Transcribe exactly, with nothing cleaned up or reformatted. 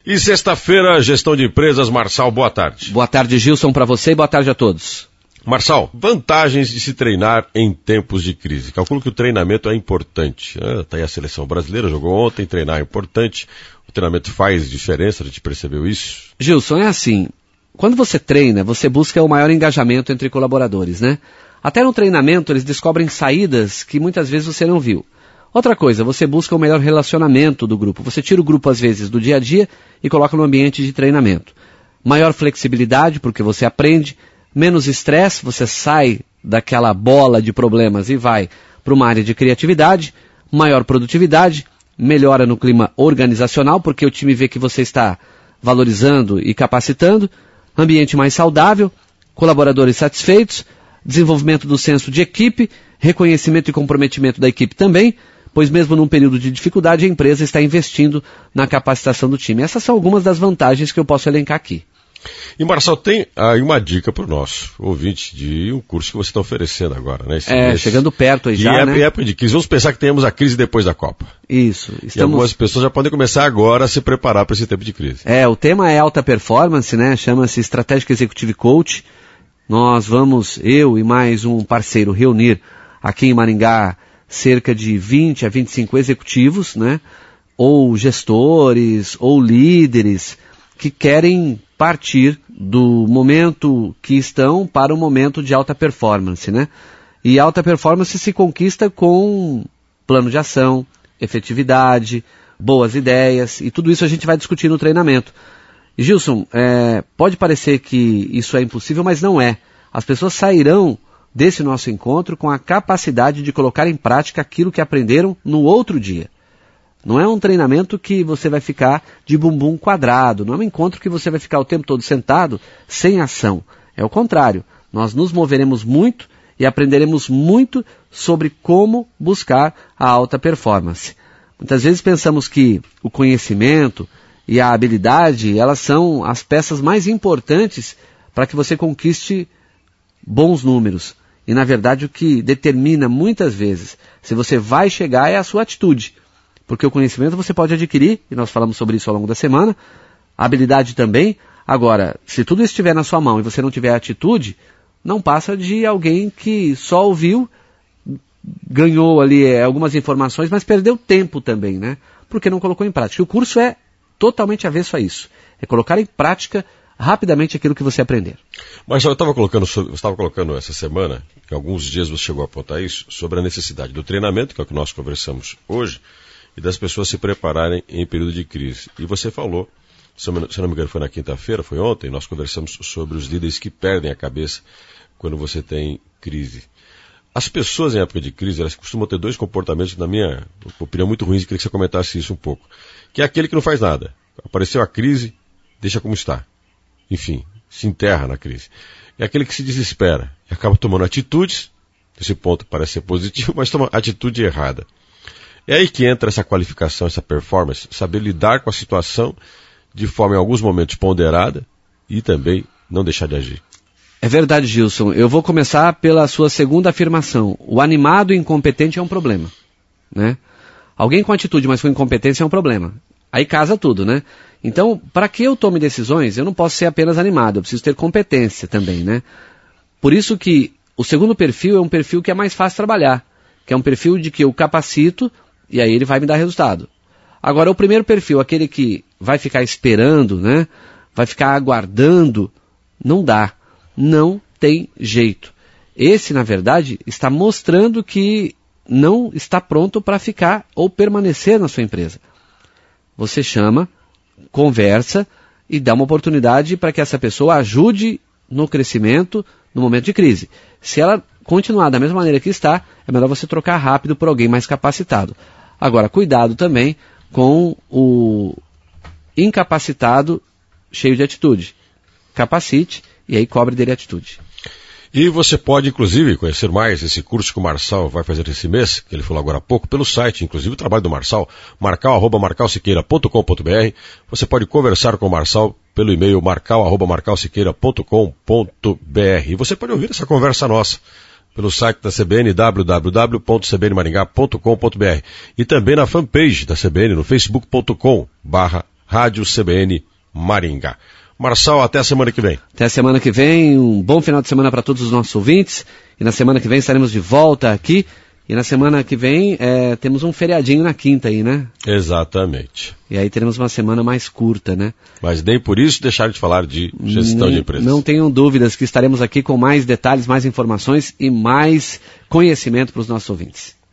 E sexta-feira, gestão de empresas, Marçal, boa tarde. Boa tarde, Gilson, para você e boa tarde a todos. Marçal, vantagens de se treinar em tempos de crise. Calculo que o treinamento é importante. Está aí a seleção brasileira, jogou ontem, treinar é importante. O treinamento faz diferença, a gente percebeu isso? Gilson, é assim, quando você treina, você busca o maior engajamento entre colaboradores, né? Até no treinamento eles descobrem saídas que muitas vezes você não viu. Outra coisa, você busca o melhor relacionamento do grupo. Você tira o grupo, às vezes, do dia a dia e coloca no ambiente de treinamento. Maior flexibilidade, porque você aprende. Menos estresse, você sai daquela bola de problemas e vai para uma área de criatividade. Maior produtividade, melhora no clima organizacional, porque o time vê que você está valorizando e capacitando. Ambiente mais saudável, colaboradores satisfeitos, desenvolvimento do senso de equipe, reconhecimento e comprometimento da equipe também, pois mesmo num período de dificuldade, a empresa está investindo na capacitação do time. Essas são algumas das vantagens que eu posso elencar aqui. E, Marçal, tem aí uma dica para o nosso ouvinte de um curso que você está oferecendo agora, né? Esse é, mês. Chegando perto aí já, e é, né? E época de crise. Vamos pensar que tenhamos a crise depois da Copa. Isso. Estamos... E algumas pessoas já podem começar agora a se preparar para esse tempo de crise. É, o tema é alta performance, né? Chama-se Strategic Executive Coach. Nós vamos, eu e mais um parceiro, reunir aqui em Maringá cerca de vinte a vinte e cinco executivos, né? Ou gestores, ou líderes que querem partir do momento que estão para o momento de alta performance, né? E alta performance se conquista com plano de ação, efetividade, boas ideias, e tudo isso a gente vai discutir no treinamento. E, Gilson, é, pode parecer que isso é impossível, mas não é. As pessoas sairão desse nosso encontro com a capacidade de colocar em prática aquilo que aprenderam no outro dia. Não é um treinamento que você vai ficar de bumbum quadrado, não é um encontro que você vai ficar o tempo todo sentado sem ação. É o contrário, nós nos moveremos muito e aprenderemos muito sobre como buscar a alta performance. Muitas vezes pensamos que o conhecimento e a habilidade, elas são as peças mais importantes para que você conquiste bons números. E, na verdade, o que determina muitas vezes se você vai chegar é a sua atitude. Porque o conhecimento você pode adquirir, e nós falamos sobre isso ao longo da semana, a habilidade também. Agora, se tudo estiver na sua mão e você não tiver atitude, não passa de alguém que só ouviu, ganhou ali é, algumas informações, mas perdeu tempo também, né? Porque não colocou em prática. E o curso é totalmente avesso a isso. É colocar em prática rapidamente aquilo que você aprender. Mas eu estava colocando, eu estava colocando essa semana, em alguns dias você chegou a apontar isso, sobre a necessidade do treinamento, que é o que nós conversamos hoje, e das pessoas se prepararem em período de crise. E você falou, se não me engano foi na quinta-feira, foi ontem, nós conversamos sobre os líderes que perdem a cabeça quando você tem crise. As pessoas em época de crise, elas costumam ter dois comportamentos, na minha opinião, muito ruins, e queria que você comentasse isso um pouco. Que é aquele que não faz nada. Apareceu a crise, deixa como está. Enfim, se enterra na crise. É aquele que se desespera e acaba tomando atitudes, esse ponto parece ser positivo, mas toma atitude errada. É aí que entra essa qualificação, essa performance, saber lidar com a situação de forma, em alguns momentos, ponderada e também não deixar de agir. É verdade, Gilson. Eu vou começar pela sua segunda afirmação. O animado e incompetente é um problema, né? Alguém com atitude, mas com incompetência é um problema. Aí casa tudo, né? Então, para que eu tome decisões, eu não posso ser apenas animado, eu preciso ter competência também, né? Por isso que o segundo perfil é um perfil que é mais fácil trabalhar, que é um perfil de que eu capacito e aí ele vai me dar resultado. Agora, o primeiro perfil, aquele que vai ficar esperando, né? Vai ficar aguardando, não dá. Não tem jeito. Esse, na verdade, está mostrando que não está pronto para ficar ou permanecer na sua empresa. Você chama, conversa e dá uma oportunidade para que essa pessoa ajude no crescimento no momento de crise. Se ela continuar da mesma maneira que está, é melhor você trocar rápido por alguém mais capacitado. Agora, cuidado também com o incapacitado cheio de atitude. Capacite e aí cobre dele a atitude. E você pode, inclusive, conhecer mais esse curso que o Marçal vai fazer esse mês, que ele falou agora há pouco, pelo site, inclusive o trabalho do Marçal, marcal arroba marcal siqueira ponto com ponto br. Você pode conversar com o Marçal pelo e-mail marcal arroba marcal siqueira ponto com ponto br. E você pode ouvir essa conversa nossa pelo site da C B N, w w w ponto c b n maringá ponto com ponto br. E também na fanpage da C B N, no facebook ponto com barra Rádio C B N Maringá. Marçal, até a semana que vem. Até a semana que vem, um bom final de semana para todos os nossos ouvintes. E na semana que vem estaremos de volta aqui. E na semana que vem é, temos um feriadinho na quinta aí, né? Exatamente. E aí teremos uma semana mais curta, né? Mas nem por isso deixaram de falar de gestão nem, de empresas. Não tenham dúvidas que estaremos aqui com mais detalhes, mais informações e mais conhecimento para os nossos ouvintes.